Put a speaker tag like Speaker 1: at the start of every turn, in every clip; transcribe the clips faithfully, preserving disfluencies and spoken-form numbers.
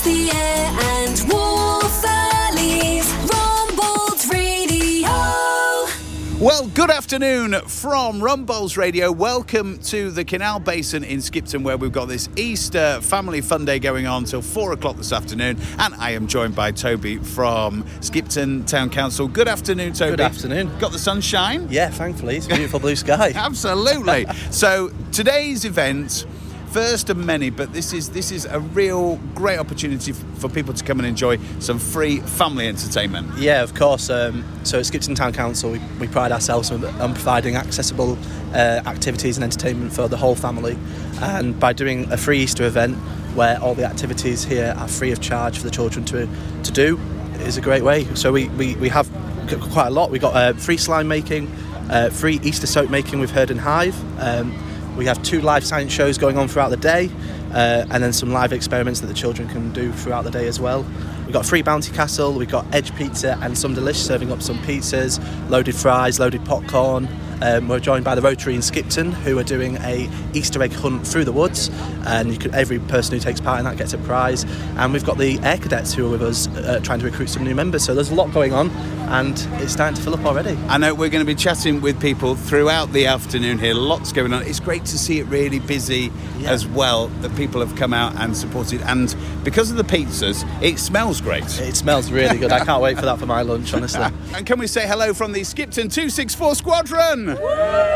Speaker 1: the air and Wolverley's Rumbles Radio.
Speaker 2: Well, good afternoon from Rumbles Radio. Welcome to the Canal Basin in Skipton, where we've got this Easter family fun day going on till four o'clock this afternoon. And I am joined by Toby from Skipton Town Council. Good afternoon, Toby.
Speaker 3: Good afternoon.
Speaker 2: Got the sunshine?
Speaker 3: Yeah, thankfully. It's a beautiful blue sky.
Speaker 2: Absolutely. So today's event, first of many, but this is this is a real great opportunity f- for people to come and enjoy some free family entertainment.
Speaker 3: Yeah, of course. Um, so at Skipton Town Council, we, we pride ourselves on, on providing accessible uh, activities and entertainment for the whole family. And by doing a free Easter event where all the activities here are free of charge for the children to to do, is a great way. So we, we, we have quite a lot. We've got uh, free slime making, uh, free Easter soap making with Herd and Hive. Um, We have two live science shows going on throughout the day, uh, and then some live experiments that the children can do throughout the day as well. We've got free Bounty Castle, we've got Edge Pizza and Some Delish serving up some pizzas, loaded fries, loaded popcorn. Um, we're joined by the Rotary in Skipton, who are doing a Easter egg hunt through the woods, and you can, every person who takes part in that gets a prize. And we've got the Air Cadets who are with us uh, trying to recruit some new members, so there's a lot going on, and it's starting to fill up already.
Speaker 2: I know we're going to be chatting with people throughout the afternoon here, lots going on. It's great to see it really busy
Speaker 3: Yeah.
Speaker 2: as well, that people have come out and supported, and because of the pizzas, it smells great.
Speaker 3: It smells really good. I can't wait for that for my lunch, honestly.
Speaker 2: And can we say hello from the Skipton two sixty-four Squadron? Woo!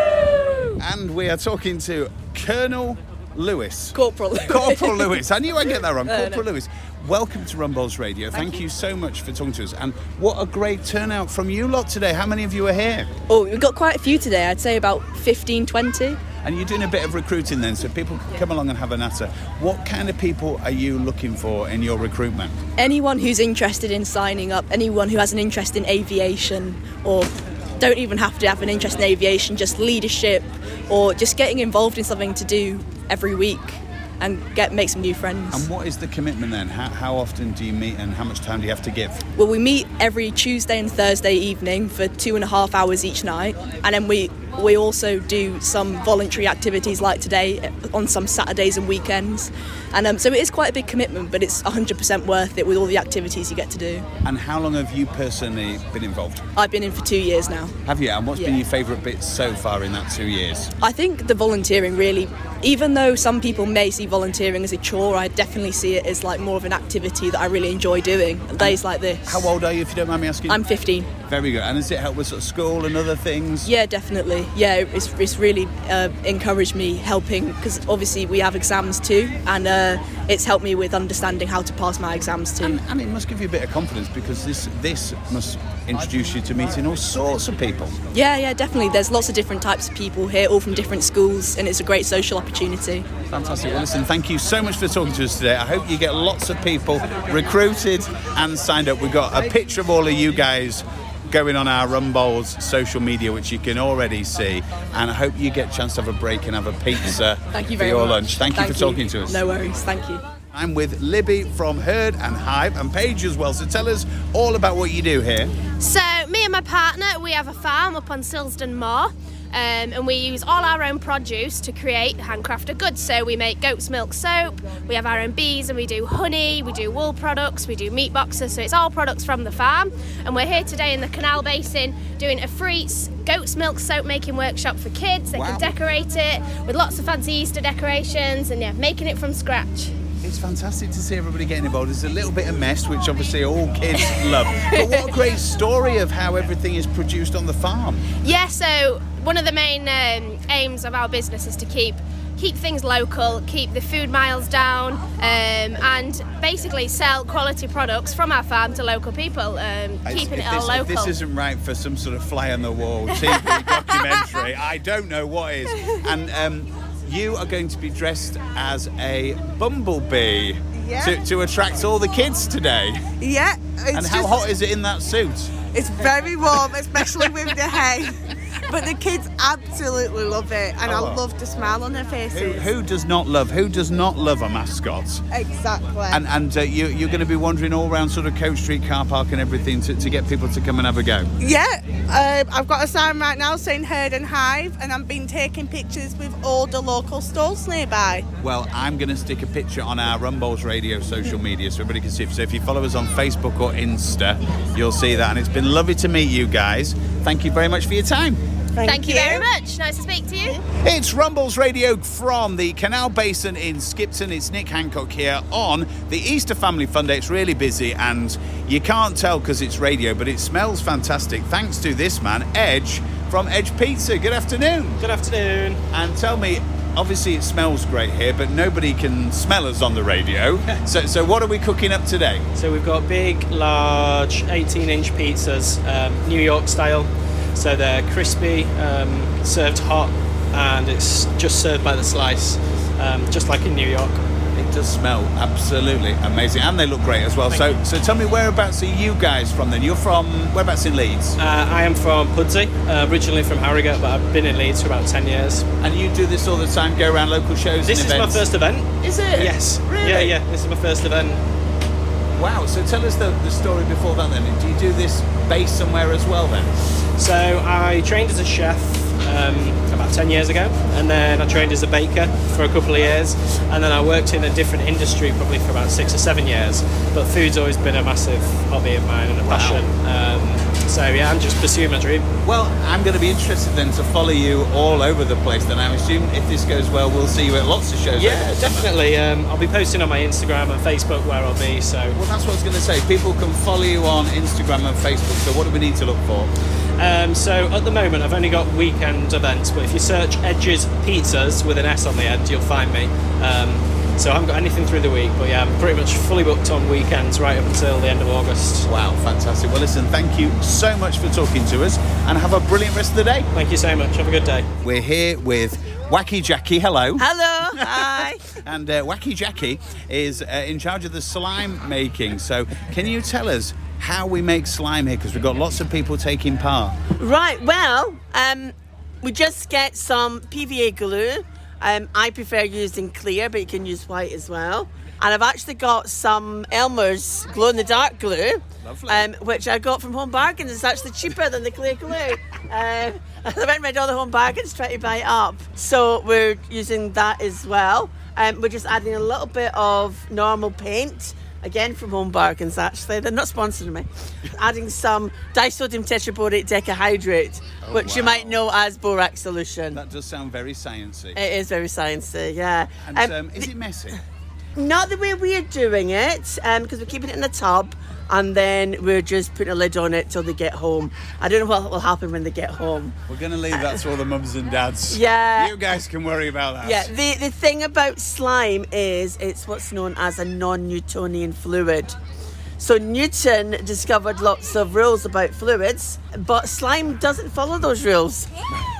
Speaker 2: And we are talking to Colonel Lewis.
Speaker 4: Corporal Lewis.
Speaker 2: Corporal Lewis. I knew I'd get that wrong.
Speaker 4: No,
Speaker 2: Corporal
Speaker 4: no.
Speaker 2: Lewis. Welcome to Rumbles Radio. Thank, Thank you. you so much for talking to us. And what a great turnout from you lot today. How many of you are here?
Speaker 4: Oh, we've got quite a few today. I'd say about fifteen, twenty.
Speaker 2: And you're doing a bit of recruiting then, so people can come along and have a natter. What kind of people are you looking for in your recruitment?
Speaker 4: Anyone who's interested in signing up, anyone who has an interest in aviation, or don't even have to have an interest in aviation, just leadership, or just getting involved in something to do every week and get make some new friends.
Speaker 2: And what is the commitment then? How, how often do you meet and how much time do you have to give?
Speaker 4: Well, we meet every Tuesday and Thursday evening for two and a half hours each night, and then we we also do some voluntary activities like today on some Saturdays and weekends. And um, so it is quite a big commitment, but it's one hundred percent worth it with all the activities you get to do.
Speaker 2: And how long have you personally been involved?
Speaker 4: I've been in for two years now.
Speaker 2: Have you? And what's
Speaker 4: Yeah.
Speaker 2: been your favourite bits so far in that two years?
Speaker 4: I think the volunteering really, even though some people may see volunteering as a chore, I definitely see it as like more of an activity that I really enjoy doing on days like this.
Speaker 2: How old are you, if you don't mind me asking?
Speaker 4: I'm fifteen.
Speaker 2: Very good. And does it help with sort of school and other things?
Speaker 4: Yeah, definitely. Yeah, it's, it's really uh, encouraged me helping, because obviously we have exams too, and uh, it's helped me with understanding how to pass my exams too.
Speaker 2: And, and it must give you a bit of confidence, because this this must introduce you to meeting all sorts of people.
Speaker 4: Yeah, yeah, definitely. There's lots of different types of people here, all from different schools, and it's a great social opportunity.
Speaker 2: Fantastic. Well, listen, thank you so much for talking to us today. I hope you get lots of people recruited and signed up. We've got a picture of all of you guys going on our Rumbles social media, which you can already see, and I hope you get a chance to have a break and have a pizza
Speaker 4: Thank you
Speaker 2: for
Speaker 4: very
Speaker 2: your
Speaker 4: much.
Speaker 2: lunch. Thank,
Speaker 4: Thank
Speaker 2: you for talking to us.
Speaker 4: No worries, thank you.
Speaker 2: I'm with Libby from Herd and Hive, and Paige as well, so tell us all about what you do here.
Speaker 5: So me and my partner, we have a farm up on Silsden Moor, um, and we use all our own produce to create handcrafted goods. So we make goat's milk soap, we have our own bees, and we do honey, we do wool products, we do meat boxes, so it's all products from the farm. And we're here today in the Canal Basin doing a free goat's milk soap making workshop for kids. They
Speaker 2: Wow.
Speaker 5: can decorate it with lots of fancy Easter decorations, and yeah, making it from scratch.
Speaker 2: It's fantastic to see everybody getting involved. There's a little bit of mess, which obviously all kids love. But what a great story of how everything is produced on the farm.
Speaker 5: Yeah, so one of the main um, aims of our business is to keep keep things local, keep the food miles down, um, and basically sell quality products from our farm to local people, um, keeping
Speaker 2: if
Speaker 5: it all
Speaker 2: this,
Speaker 5: local.
Speaker 2: If this isn't right for some sort of fly-on-the-wall T V documentary, I don't know what is. And um, you are going to be dressed as a bumblebee
Speaker 6: Yeah.
Speaker 2: to, to attract all the kids today.
Speaker 6: Yeah, it's
Speaker 2: And how
Speaker 6: just,
Speaker 2: hot is it in that suit?
Speaker 6: it's very warm, especially with the hay. But the kids absolutely love it, and
Speaker 2: Oh.
Speaker 6: I love the smile on their
Speaker 2: Who,
Speaker 6: faces.
Speaker 2: who does not love? Who does not love a mascot?
Speaker 6: Exactly.
Speaker 2: And and uh, you, you're going to be wandering all around sort of Coach Street car park and everything to, to get people to come and have a go.
Speaker 6: Yeah, uh, I've got a sign right now saying Herd and Hive, and I've been taking pictures with all the local stalls nearby.
Speaker 2: Well, I'm going to stick a picture on our Rumballs Radio social media so everybody can see it. So if you follow us on Facebook or Insta, you'll see that. And it's been lovely to meet you guys. Thank you very much for your time.
Speaker 6: Thank,
Speaker 5: Thank you very much. Nice to speak to you.
Speaker 2: It's Rumballs Radio from the Canal Basin in Skipton. It's Nick Hancock here on the Easter Family Fun Day. It's really busy and you can't tell because it's radio, but it smells fantastic thanks to this man, Edge, from Edge Pizza. Good afternoon.
Speaker 7: Good afternoon.
Speaker 2: And tell me, obviously it smells great here, but nobody can smell us on the radio. so, so what are we cooking up today?
Speaker 7: So we've got big, large, eighteen inch pizzas, um, New York style. So they're crispy, um, served hot, and it's just served by the slice, um, just like in New York.
Speaker 2: It does smell absolutely amazing, and they look great as well.
Speaker 7: Thank
Speaker 2: So,
Speaker 7: you.
Speaker 2: so tell me, whereabouts are you guys from then? You're from whereabouts in Leeds,
Speaker 7: Uh, I am from Pudsey, uh, originally from Harrogate, but I've been in Leeds for about ten years.
Speaker 2: and you do this all the time. Go around local shows
Speaker 7: This
Speaker 2: and
Speaker 7: is
Speaker 2: events.
Speaker 7: my first event.
Speaker 2: Is it?
Speaker 7: Yes.
Speaker 2: Really?
Speaker 7: Yeah, yeah. This is my first event.
Speaker 2: Wow. So tell us the, the story before that. Then, do you do this based somewhere as well? Then.
Speaker 7: So I trained as a chef um, about ten years ago, and then I trained as a baker for a couple of years, and then I worked in a different industry probably for about six or seven years. But food's always been a massive hobby of mine and a
Speaker 2: Wow.
Speaker 7: passion. Um, so yeah, I'm just pursuing my dream.
Speaker 2: Well, I'm going to be interested then to follow you all over the place. Then I assume if this goes well, we'll see you at lots of shows.
Speaker 7: Yeah,
Speaker 2: over the summer.
Speaker 7: definitely. Um, I'll be posting on my Instagram and Facebook where I'll be. So
Speaker 2: Well, that's what I was going to say. People can follow you on Instagram and Facebook. So what do we need to look for?
Speaker 7: Um, so at the moment I've only got weekend events, but if you search Edge's Pizzas with an S on the end, you'll find me. Um, so I haven't got anything through the week, but yeah, I'm pretty much fully booked on weekends right up until the end of August.
Speaker 2: Wow, fantastic. Well, listen, thank you so much for talking to us and have a brilliant rest of the day.
Speaker 7: Thank you so much. Have a good day.
Speaker 2: We're here with Wacky Jackie. Hello.
Speaker 6: Hello, hi.
Speaker 2: And uh, Wacky Jackie is uh, in charge of the slime making. So can you tell us how we make slime here? Because we've got lots of people taking part.
Speaker 8: Right, well, um, we just get some P V A glue. Um, I prefer using clear, but you can use white as well. And I've actually got some Elmer's glow-in-the-dark glue,
Speaker 2: Lovely.
Speaker 8: um, which I got from Home Bargains. It's actually cheaper than the clear glue. uh, I went and read all the Home Bargains trying to buy it up. So we're using that as well. Um, we're just adding a little bit of normal paint. Again, from Home Bargains, actually. They're not sponsoring me. Adding some disodium tetraborate decahydrate,
Speaker 2: Oh,
Speaker 8: which you
Speaker 2: wow.
Speaker 8: might know as borax solution.
Speaker 2: That does sound very sciencey.
Speaker 8: It is very sciencey, yeah.
Speaker 2: And
Speaker 8: Um,
Speaker 2: um, is it messy?
Speaker 8: Not the way we're doing it, um, because we're keeping it in a tub, and then we're just putting a lid on it till they get home. I don't know what will happen when they get home.
Speaker 2: We're going to leave that to all the mums and dads.
Speaker 8: Yeah.
Speaker 2: You guys can worry about that.
Speaker 8: Yeah, the, the thing about slime is it's what's known as a non-Newtonian fluid. So Newton discovered lots of rules about fluids, but slime doesn't follow those rules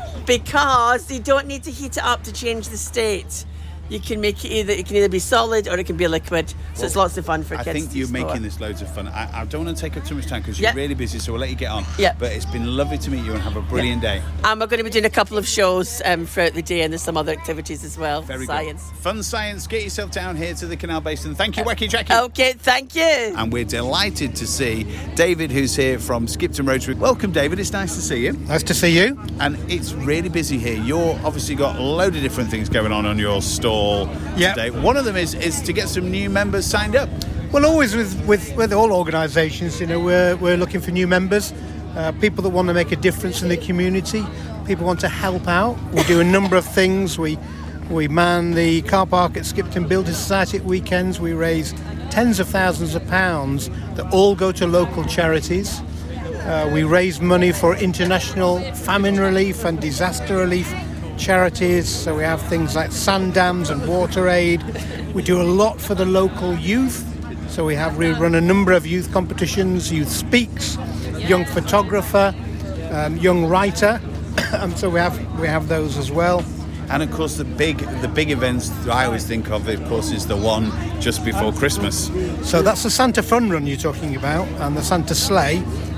Speaker 8: because you don't need to heat it up to change the state. You can make it either, it can either be solid or it can be liquid. So it's lots of fun for
Speaker 2: I
Speaker 8: kids
Speaker 2: think
Speaker 8: to
Speaker 2: you're
Speaker 8: explore.
Speaker 2: making this loads of fun. I, I don't want to take up too much time because you're
Speaker 8: Yeah.
Speaker 2: really busy, so we'll let you get on.
Speaker 8: Yeah.
Speaker 2: But it's been lovely to meet you and have a brilliant day.
Speaker 8: And we're going to be doing a couple of shows um, throughout the day, and there's some other activities as well.
Speaker 2: Very
Speaker 8: Science.
Speaker 2: good. Fun science. Get yourself down here to the Canal Basin. Thank you, Wacky Jackie.
Speaker 8: Okay, thank you.
Speaker 2: And we're delighted to see David, who's here from Skipton Rotary. Welcome, David. It's nice to see you.
Speaker 9: Nice to see you.
Speaker 2: And it's really busy here. You're obviously got a load of different things going on on your stall
Speaker 9: Yeah.
Speaker 2: today. One of them is, is to get some new members signed up.
Speaker 9: Well, always with, with, with all organisations, you know, we're, we're looking for new members, uh, people that want to make a difference in the community, people want to help out. We do a number of things. We we man the car park at Skipton Building Society at weekends. We raise tens of thousands of pounds that all go to local charities. Uh, we raise money for international famine relief and disaster relief charities. So we have things like sand dams and water aid. We do a lot for the local youth. So we have we run a number of youth competitions, Youth Speaks, Young Photographer, um, Young Writer, and so we have we have those as well.
Speaker 2: And of course, the big the big events that I always think of, of course, is the one just before Christmas.
Speaker 9: So that's the Santa Fun Run you're talking about, and the Santa Sleigh.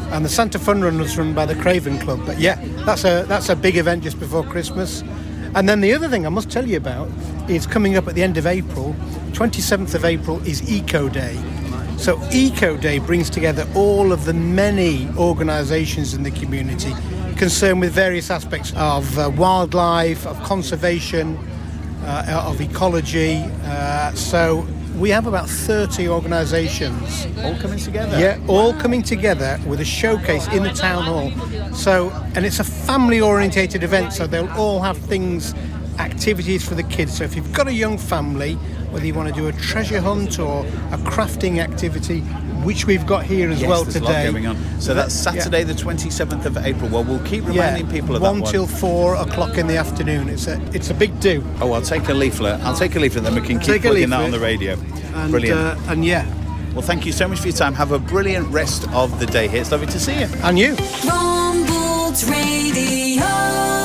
Speaker 9: And the Santa Fun Run was run by the Craven Club. But yeah, that's a that's a big event just before Christmas. And then the other thing I must tell you about is coming up at the end of April. twenty-seventh of April is Eco Day. So Eco Day brings together all of the many organisations in the community concerned with various aspects of uh, wildlife, of conservation, uh, of ecology. Uh, so we have about thirty organisations.
Speaker 2: All coming together?
Speaker 9: Yeah, all coming together with a showcase in the town hall. So, and it's a family-orientated event, so they'll all have things, activities for the kids. So if you've got a young family, whether you want to do a treasure hunt or a crafting activity, which we've got here as
Speaker 2: yes,
Speaker 9: well
Speaker 2: there's
Speaker 9: today.
Speaker 2: A lot going on. So that's Saturday, yeah. the twenty-seventh of April. Well, we'll keep reminding
Speaker 9: yeah,
Speaker 2: people of
Speaker 9: one
Speaker 2: that one.
Speaker 9: till four o'clock in the afternoon. It's a it's a big do.
Speaker 2: Oh, I'll take a leaflet. I'll take a leaflet, then we can keep
Speaker 9: take
Speaker 2: plugging that on the radio.
Speaker 9: And,
Speaker 2: Brilliant.
Speaker 9: Uh, and yeah.
Speaker 2: Well, thank you so much for your time. Have a brilliant rest of the day here. It's lovely to see you.
Speaker 9: And you.
Speaker 1: Rumbold Radio.